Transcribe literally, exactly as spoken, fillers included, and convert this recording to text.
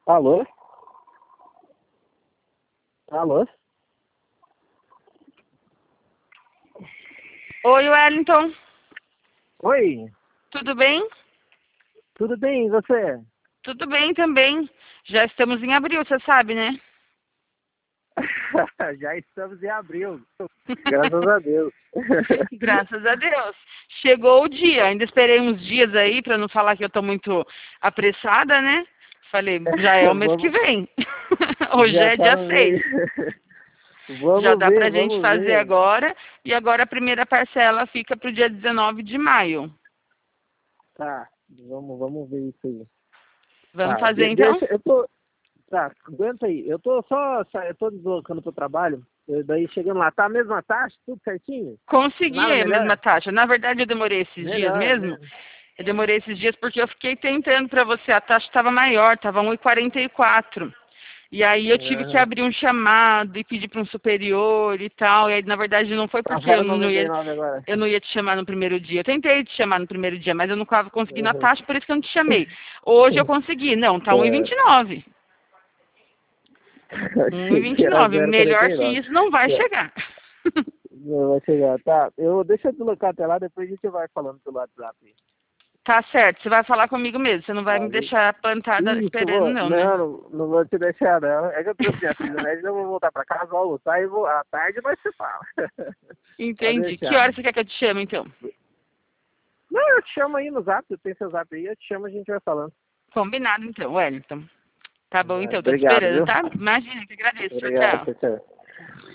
Alô? Alô? Oi, Wellington. Oi, Tudo bem? tudo bem, e você? Tudo bem também. Já estamos em abril, você sabe, né? Já estamos em abril, graças a Deus. Graças a Deus. Chegou o dia. Ainda esperei uns dias aí para não falar que eu estou muito apressada, né? Falei, já é o mês que Vamos, vem. Hoje já é tá dia no seis. meio. Já Vamos dá ver, pra gente vamos fazer ver. agora. E agora a primeira parcela fica para o dia dezenove de maio. Tá, vamos, vamos ver isso aí. Vamos Tá, fazer de- então? deixa, eu tô, tá, aguenta aí. Eu tô só, sa- eu tô deslocando pro trabalho, eu- daí chegando lá, tá a mesma taxa, tudo certinho? Consegui Nada a mesma melhor? taxa. Na verdade, eu demorei esses dias Melhor, mesmo. né? Eu demorei esses dias porque eu fiquei tentando para você. A taxa estava maior, estava um e quarenta e quatro. E aí eu tive que Aham. abrir um chamado e pedir para um superior e tal. E aí, na verdade, não foi Tá porque eu zero não noventa e ia, nove agora. eu não ia te chamar no primeiro dia. Eu tentei te chamar no primeiro dia, mas eu não estava conseguindo a Aham. taxa, por isso que eu não te chamei. Hoje eu consegui. Não, tá um e vinte É, e nove. um e achei vinte que e era nove. zero quarenta Melhor e que nove. isso não vai É, chegar. não vai chegar. Tá, eu, deixa eu deslocar até lá, depois a gente vai falando pelo WhatsApp. Tá certo, você vai falar comigo mesmo. Você não vai me Tá, vi- deixar plantada isso, esperando, vou. não, né? Não, não, não vou te deixar, não. É que eu trouxe minha filha, né? Eu vou voltar pra casa, vou almoçar e vou, à tarde nós se fala. Pode Entendi. Que deixar. hora você quer que eu te chame, então? Não, eu te chamo aí no zap, eu tenho seu zap aí, eu te chamo e a gente vai falando. Combinado, então, Wellington. Tá bom, Ah, então. Tô te obrigado, esperando, viu? tá? Imagina, que agradeço. Tchau, Obrigado, tchau. tchau, tchau.